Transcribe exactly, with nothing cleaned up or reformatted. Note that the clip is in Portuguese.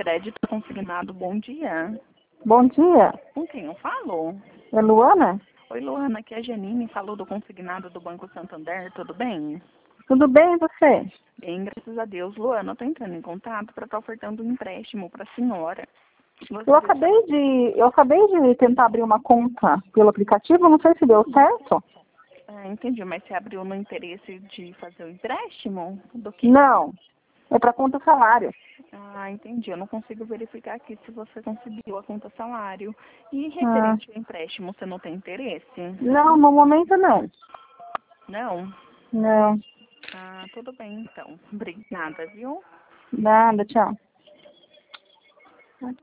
Crédito consignado, bom dia. Bom dia. Com quem eu falo? É Luana? Oi, Luana, aqui é a Janine, falou do consignado do Banco Santander, tudo bem? Tudo bem e você? Bem, graças a Deus. Luana, eu tô entrando em contato para estar ofertando um empréstimo para a senhora. Você Eu acabei de, eu acabei de tentar abrir uma conta pelo aplicativo, não sei se deu certo. Ah, entendi, mas você abriu no interesse de fazer o empréstimo? Do que? Não, é para conta salário. Ah, entendi. Eu não consigo verificar aqui se você conseguiu a conta salário. E Ah, referente ao empréstimo, você não tem interesse? não, no momento não. Não? Não, Ah, tudo bem então. Obrigada, viu? nada, tchau.